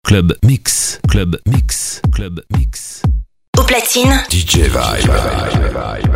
Club Mix, Club Mix, Club Mix. Au platine, DJ Vibe.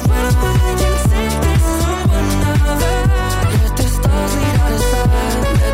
Let the stars lead out of sight.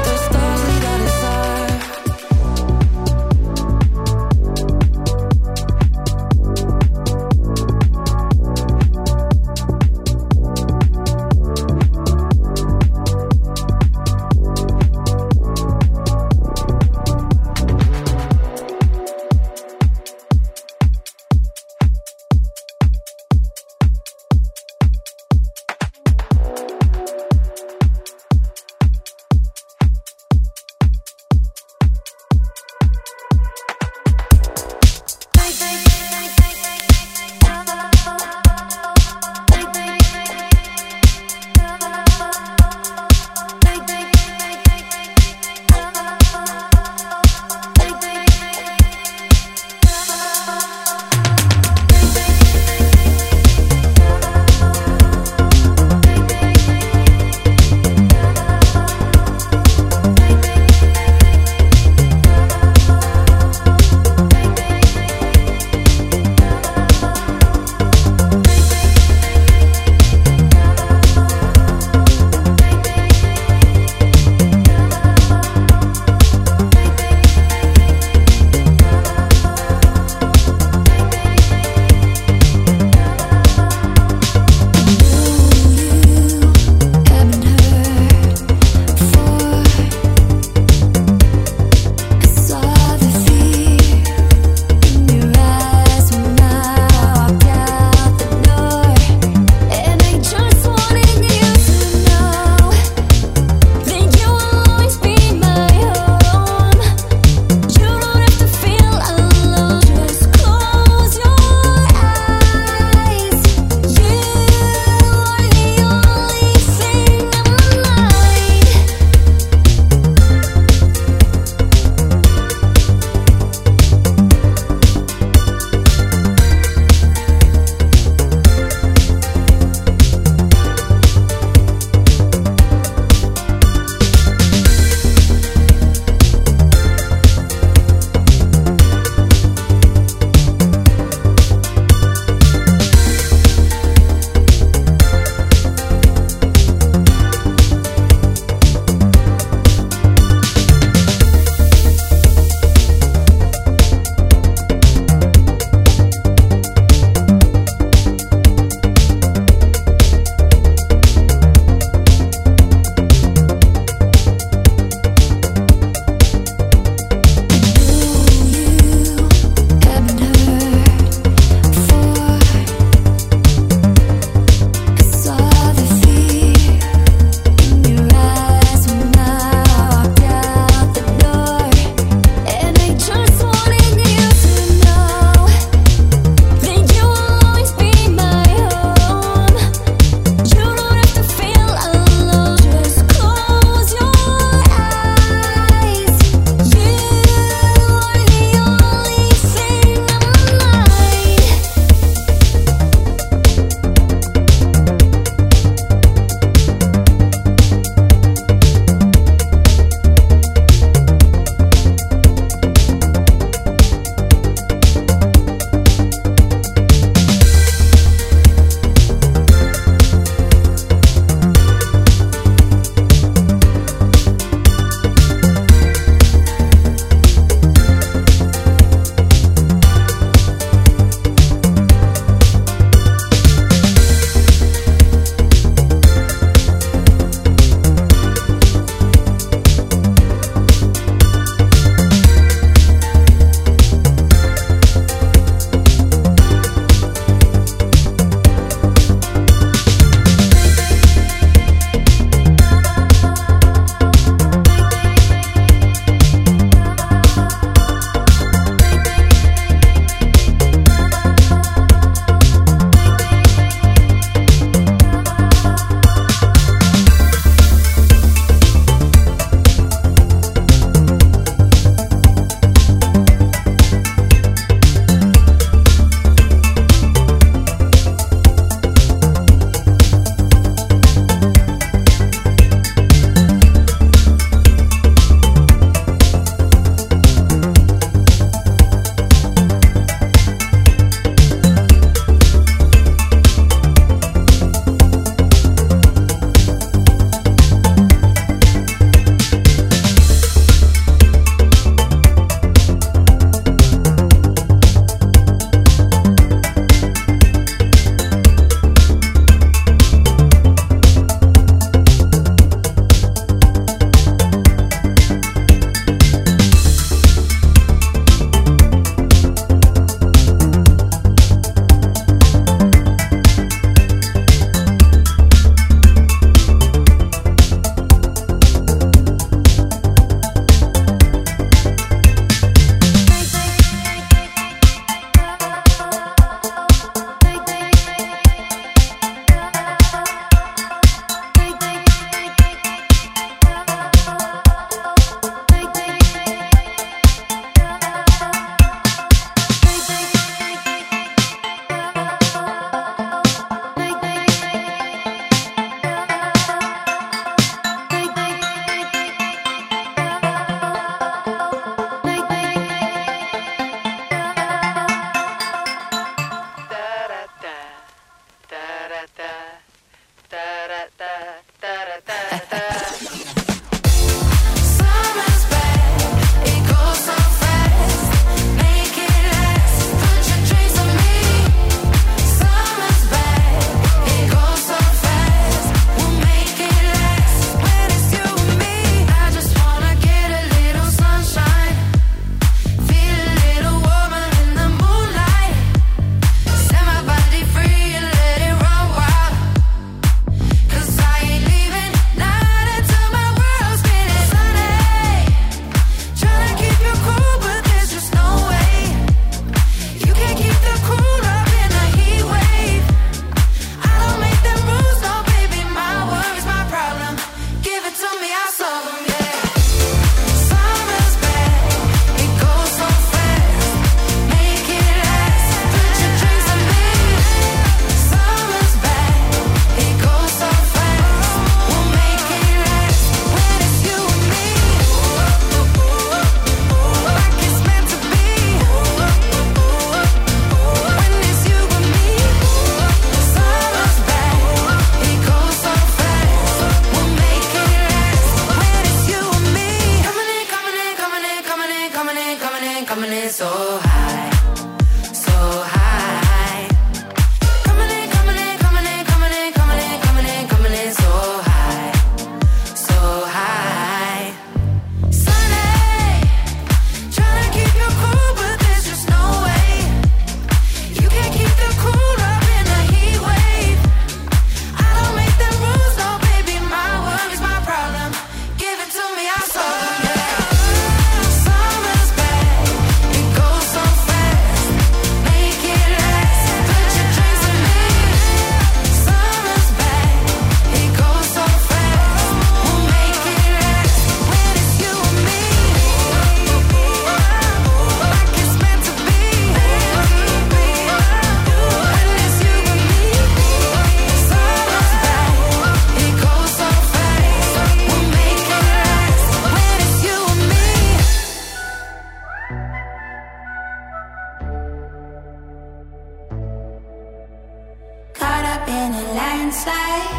in a landslide.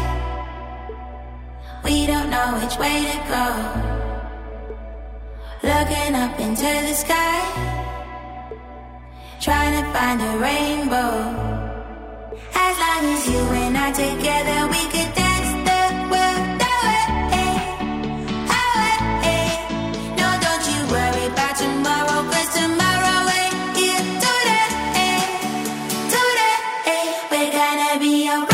We don't know which way to go. Looking up into the sky, trying to find a rainbow. As long as you and I together, we could dance the world away. No, don't you worry about tomorrow, 'cause tomorrow ain't here today. We're gonna be alright.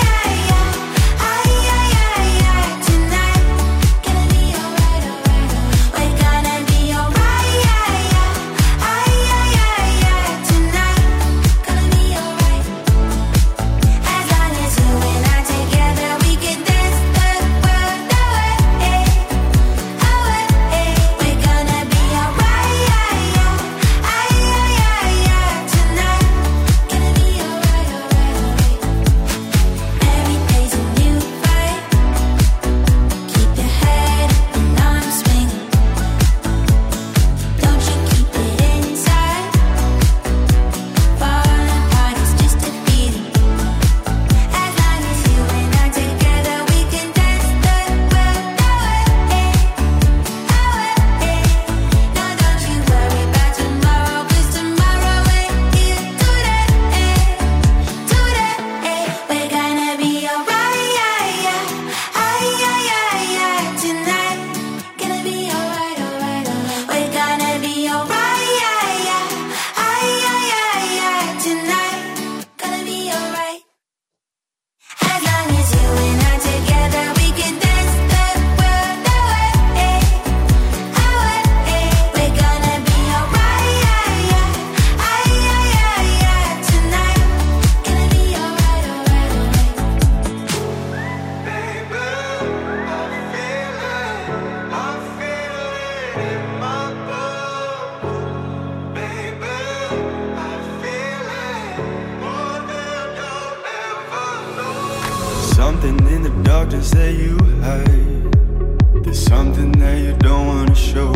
Something in the darkness that you hide. There's something that you don't wanna show.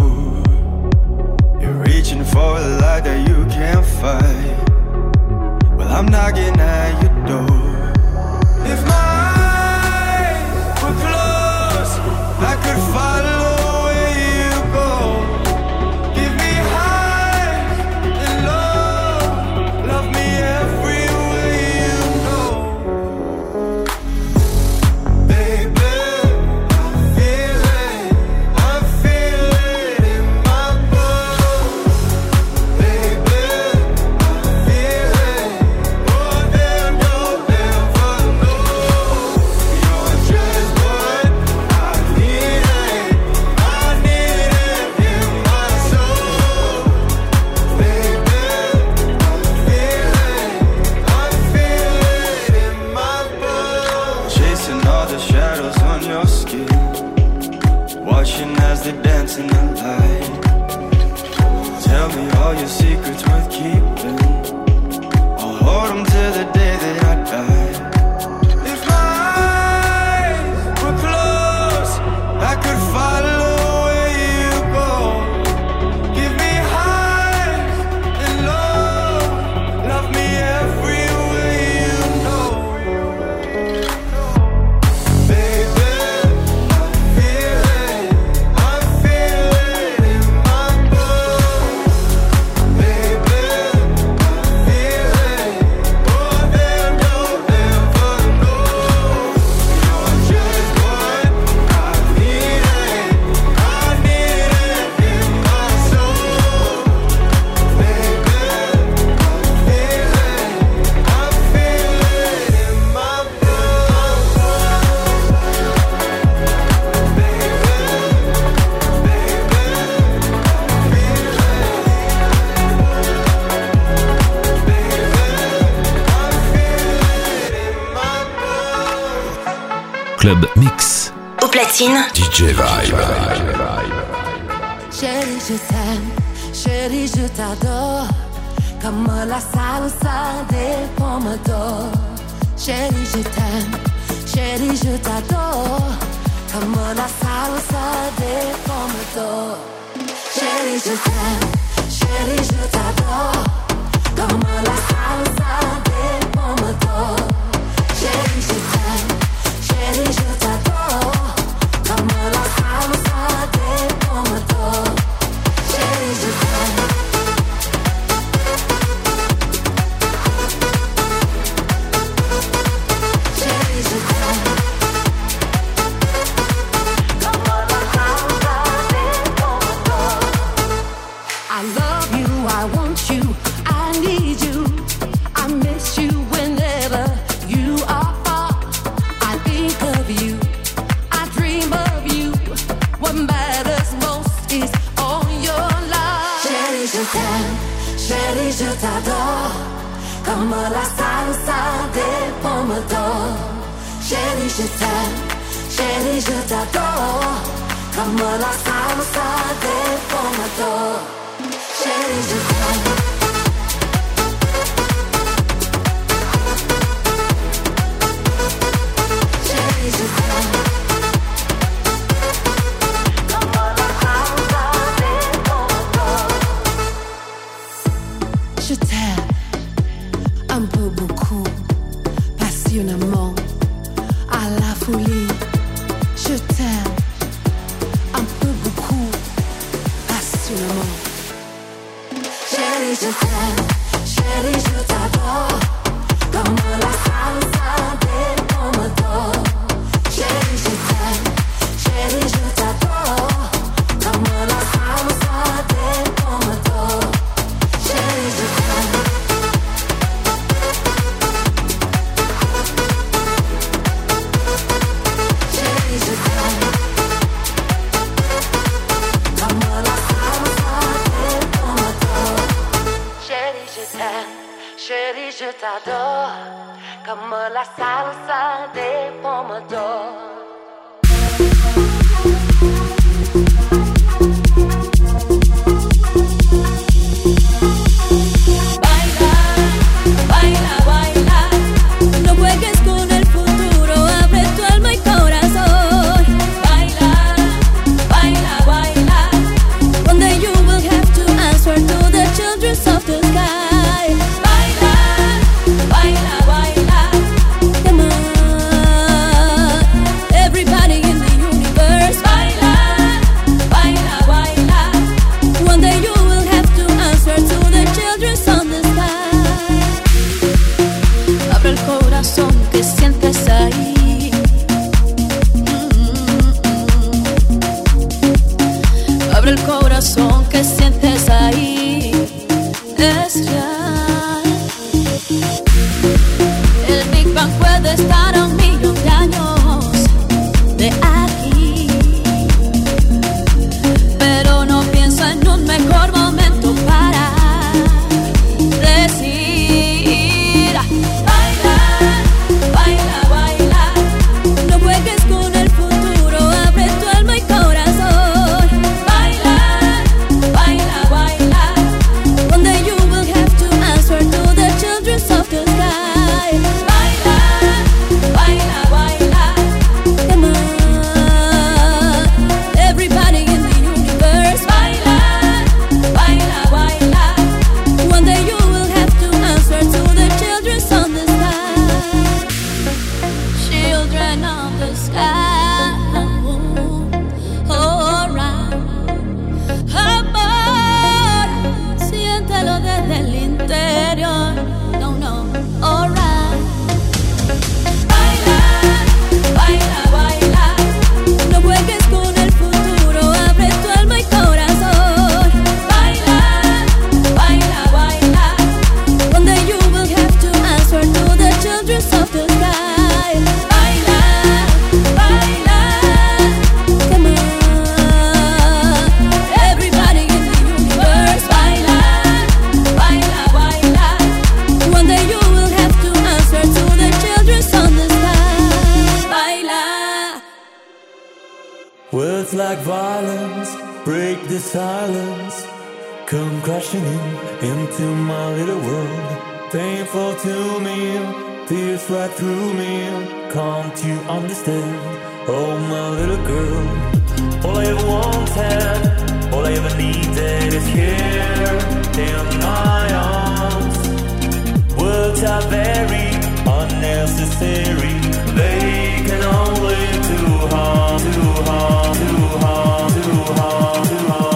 You're reaching for a light that you can't fight. Well, I'm knocking at your door. If my eyes were closed, I could follow where you go. Give me highs and lows, love me everywhere you go. Baby, I feel it in my bones. Baby, I feel it more than you'll ever know. You're just what I needed. I need it in my soul. Baby, I feel it in my bones. Chasing all the shadows on your skin, watching as they dance in the light. Tell me all your secrets worth keeping. I'll hold them till the day that I die. If my eyes were closed, I could follow where you go. Give me highs and lows, love me everywhere you go. Baby, I feel it in my bones. Baby, I feel it more than you'll ever know. You're just what I needed. I need it in my soul. Baby, I feel it in my Club Mix. Au platine, DJ Vibe. Chérie, je t'aime, chérie, je t'adore. Comme la salsa des pomodoro. Chérie, je t'aime, chérie, je t'adore. Comme la salsa des pomodoro. Chérie, je t'aime, chérie, je t'adore. Comme la salsa des pomodoro. Chérie, comme la salsa des pomodores. Chérie, je t'aime, chérie, je t'adore, comme la salsa des pomodores. Chérie, je t'aime. Chérie, je t'aime. Je t'aime un peu beaucoup, passionnément, à la folie. Je t'aime un peu beaucoup, passionnément. Chérie, je t'aime, chérie, je t'adore, comme la salsa des pomodores. Chérie, je t'aime, chérie, je t'adore, comme la salsa des pomodores. Chérie, je t'aime. Chérie, je t'aime. Comme la salsa des pomodores. Chérie, je t'aime. Chérie, je t'adore, comme la salsa des pomodores. Baila, baila, no juegues con el futuro, abre tu alma y corazón. Baila, baila, baila, one day you will have to answer to the children of the sky. Baila, baila, baila, come on, everybody in the universe. Baila, baila, baila, one day you will have to answer to the children of the sky. Abre el corazón que sientes ahí. Abre el corazón que sientes ahí. Es real. El Big Bang puede estar a 1.000.000 de años de aquí, pero no piensa en un mejor momento para decir baila, baila, baila, no juegues con el futuro, abre tu alma y corazón. Baila, baila, baila, one day you will have to answer to the children of the sky. Baila, baila, baila, come on, everybody in the universe. Baila, baila, baila, one day you will have to answer to the children of the sky. Children of the sky, alright. Amor, siéntelo desde el interior. No, no, alright. Baila, baila, baila, no juegues con el futuro, abre tu alma y corazón. Baila, baila, baila, one day you will have to answer to the children of the sky. Baila, baila, come on, everybody in the universe. Baila, baila, baila, one day you will have to answer to the children of the sky. Baila. Words like violence break the silence, come crashing into my little world. Painful to me, pierce right through me. Can't you understand? Oh, my little girl. All I ever wanted, all I ever needed is here in my arms. Words are very unnecessary. They can only do harm, do harm, do harm, do harm, do harm.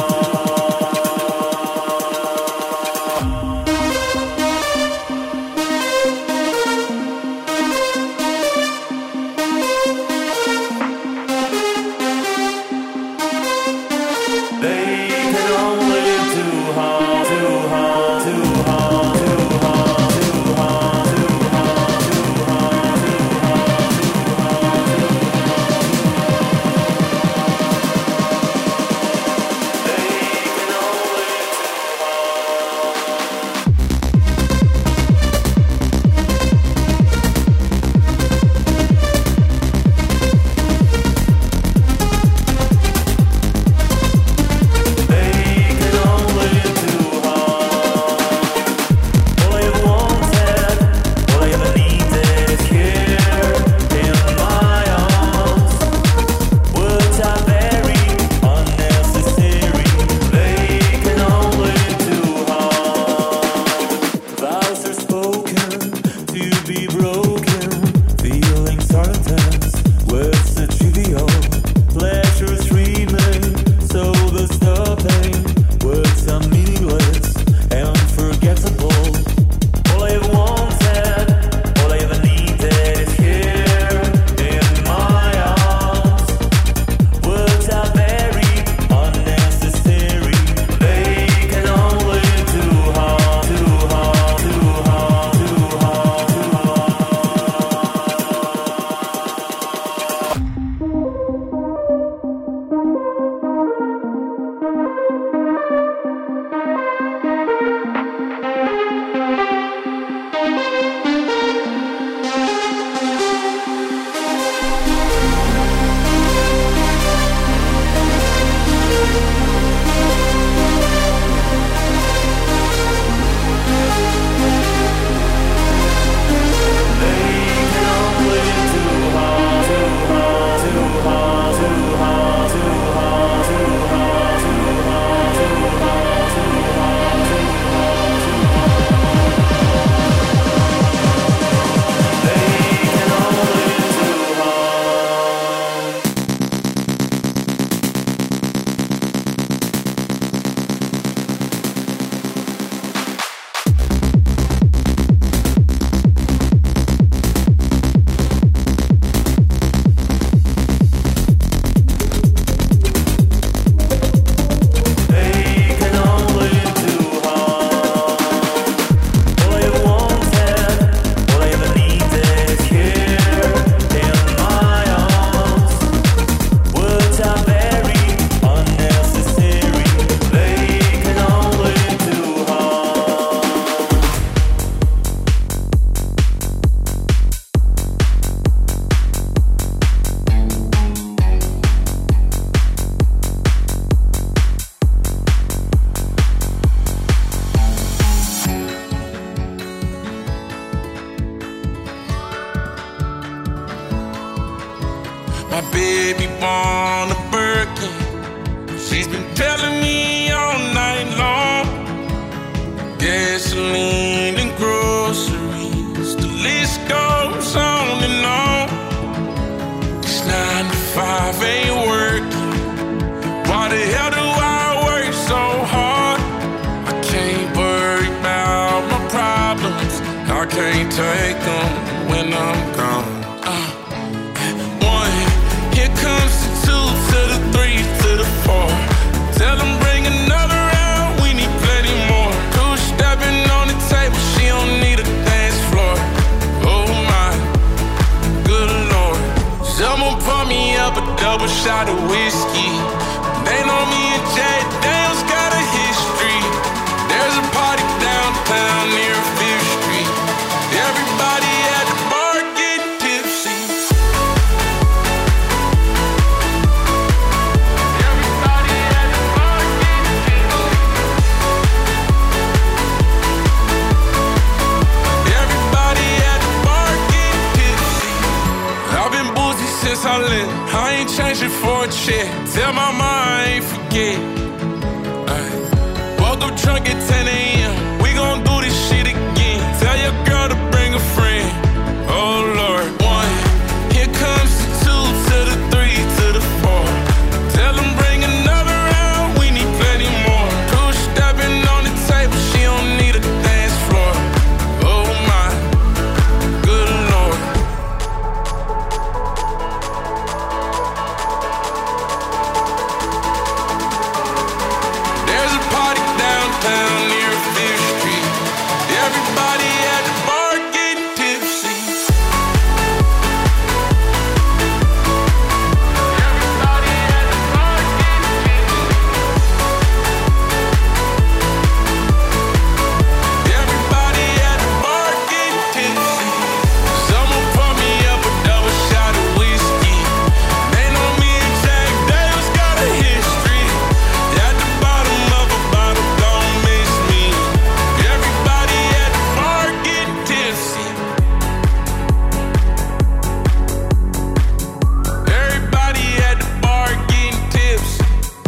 They can only do harm, do harm, do harm, do harm, do harm, do harm, do harm, do harm. My baby born a Birkin. She's been telling me all night long. Gasoline and groceries, the list goes on and on. This 9 to 5 ain't working. Why the hell do I work so hard? I can't worry about my problems. I can't take them when I'm gone. One, here comes the 2 to the 3 to the 4. Tell them bring another round, we need plenty more. 2 stepping on the table, she don't need a dance floor. Oh my, good Lord. Someone pour me up a double shot of whiskey. They know me and Jay Dale's got a history. There's a party downtown near 5th Street. Everybody at the bar getting tipsy. Everybody at the bar getting tipsy. Everybody at the bar getting tipsy. I've been boozy since I left. I ain't changing for a check. Tell my mom I ain't forget. Woke up drunk at 10 a.m. We gon' do this shit again. Tell your girl to bring a friend. Oh Lord. 1, here comes the 2 to the 3 to the 4. Tell them bring another round, we need plenty more. 2 stepping on the table, she don't need a dance floor. Oh my, good Lord. There's a party downtown near 5th Street. Everybody at the bar getting tipsy. Everybody at the bar getting tipsy. Everybody at the bar getting tipsy. Someone pour me up a double shot of whiskey. They know me and Jack Dale's got a history. At the bottom of a bottle, don't miss me. Everybody at the bar getting tipsy. Everybody at the bar getting tipsy.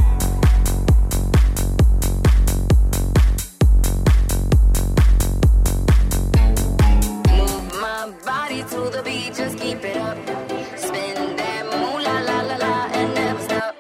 Move my body to the beat, just keep it up. Spin that moolah la la la and never stop.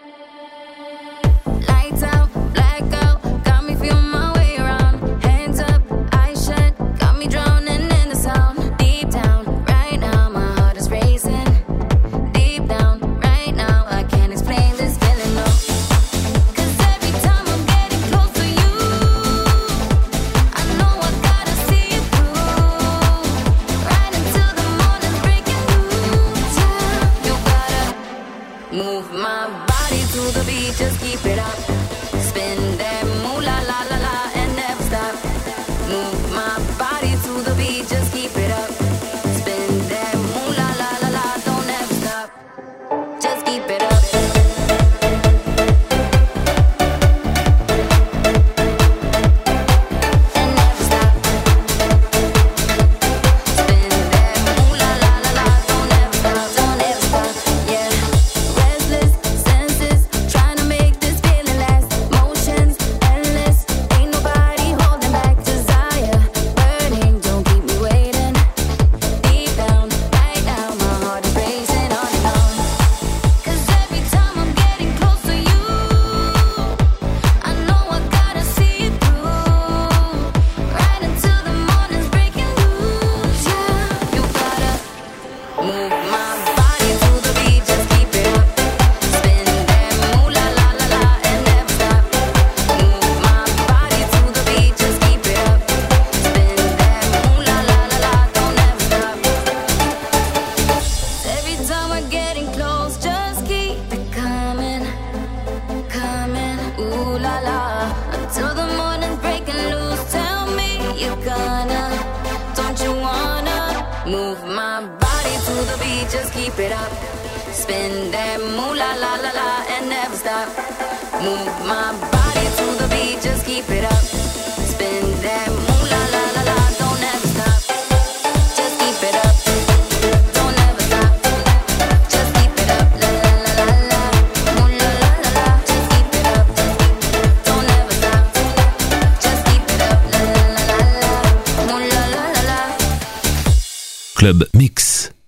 Lights out, blackout, got me feeling my way around. Hands up, eyes shut, got me drowning in the sound. Deep down, right now, my heart is racing. Deep down, right now, I can't explain this feeling, no. 'Cause every time I'm getting close to you, I know I gotta see it through. Right until the morning's breaking loose. Yeah, you gotta move my body to the beat, just keep it up. Spin that moolah la la la and never stop. Move my body to the beat, just keep it up. Spin that moolah la la la, don't ever stop. Just keep it up. And never stop. Spin that moolah la la la, don't ever stop, don't ever stop. Yeah, restless senses, trying to make this feeling last. Motions endless, ain't nobody holding back. Desire burning, don't keep me waiting. Deep down, right now, my heart is racing on and on. 'Cause every time I'm getting close to you, I know I gotta see it through. Right until the morning's breaking loose. Yeah, you gotta move my body to the beat, just keep it up. Spin that moolah la la la and never stop. Move my body to the beat, just keep it up. Spin that moolah la la la, don't ever stop. Every time we're getting close, just keep it coming, coming. Ooh la la, until the morning's breaking loose. Tell me you're gonna, don't you wanna move my body to the beat, just keep it up. Spin that moolah la la la and never stop. Move my body to the beat, just keep it up. Spin that moolah la la la, don't ever stop. Just keep it up. Don't ever stop. Just keep it up. Club Mix.